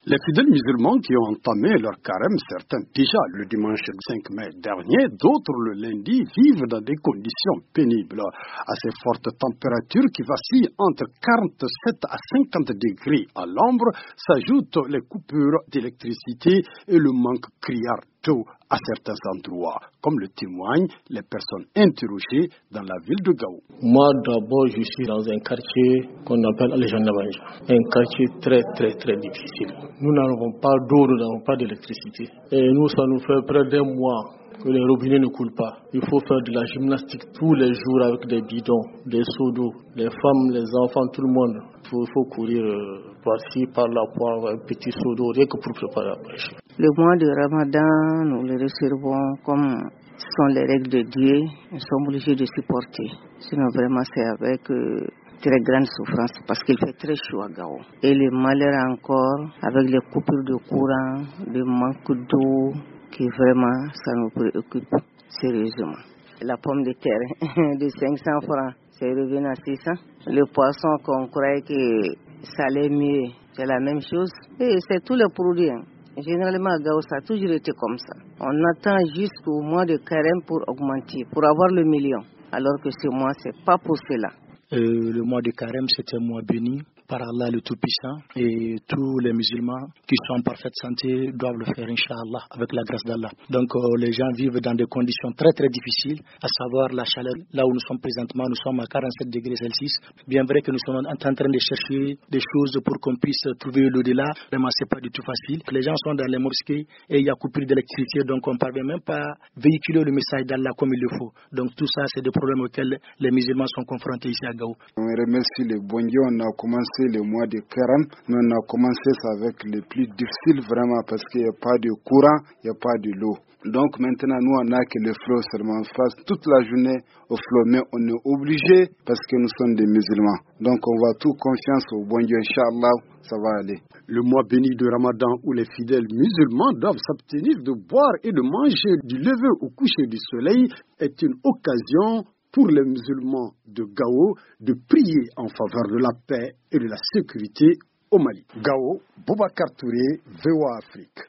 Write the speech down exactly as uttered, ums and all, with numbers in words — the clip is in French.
Les fidèles musulmans qui ont entamé leur carême, certains déjà le dimanche cinq mai dernier, d'autres le lundi, vivent dans des conditions pénibles. À ces fortes températures qui vacillent entre quarante-sept à cinquante degrés à l'ombre, s'ajoutent les coupures d'électricité et le manque criard d'eau à certains endroits, comme le témoignent les personnes interrogées dans la ville de Gao. Moi, d'abord, je suis dans un quartier qu'on appelle Alejandra, un quartier très, très, très difficile. Nous n'avons pas d'eau, nous n'avons pas d'électricité. Et nous, ça nous fait près d'un mois que les robinets ne coulent pas. Il faut faire de la gymnastique tous les jours avec des bidons, des seaux d'eau. Les femmes, les enfants, tout le monde. Il faut, faut courir euh, par-ci, par-là pour avoir un petit seau d'eau, rien que pour préparer la brèche. Le mois de Ramadan, nous le recevons comme ce sont les règles de Dieu. Nous sommes obligés de supporter. Sinon, vraiment, c'est avec euh, très grande souffrance parce qu'il fait très chaud à Gao. Et le malheur encore, avec les coupures de courant, le manque d'eau, qui vraiment, ça nous préoccupe sérieusement. La pomme de terre de cinq cents francs, c'est revenu à six cents. Le poisson qu'on croyait que ça allait mieux, c'est la même chose. Et c'est tous les produits. Hein. Généralement, à Gao, ça a toujours été comme ça. On attend jusqu'au mois de carême pour augmenter, pour avoir le million. Alors que ce mois, c'est pas pour cela. Euh, le mois de carême, c'est un mois béni par Allah le Tout-Puissant, et tous les musulmans qui sont en parfaite santé doivent le faire, Inch'Allah, avec la grâce d'Allah. Donc euh, les gens vivent dans des conditions très très difficiles, à savoir la chaleur. Là où nous sommes présentement, nous sommes à quarante-sept degrés Celsius. Bien vrai que nous sommes en train de chercher des choses pour qu'on puisse trouver l'au-delà. Vraiment, c'est pas du tout facile. Les gens sont dans les mosquées et il y a coupure d'électricité, donc on ne parvient même pas à véhiculer le message d'Allah comme il le faut. Donc tout ça, c'est des problèmes auxquels les musulmans sont confrontés ici à Gao. On remercie le bon Dieu, on a commencé le mois de carême, mais on a commencé ça avec les plus difficiles vraiment parce qu'il n'y a pas de courant, il n'y a pas de l'eau. Donc maintenant nous on n'a que le flot seulement, on passe toute la journée au flot, mais on est obligé parce que nous sommes des musulmans. Donc on va tout confiance au bon Dieu, Inch'Allah, ça va aller. Le mois béni de Ramadan où les fidèles musulmans doivent s'abstenir de boire et de manger du lever au coucher du soleil est une occasion pour les musulmans de Gao de prier en faveur de la paix et de la sécurité au Mali. Gao, Boubacar Touré, V O A Afrique.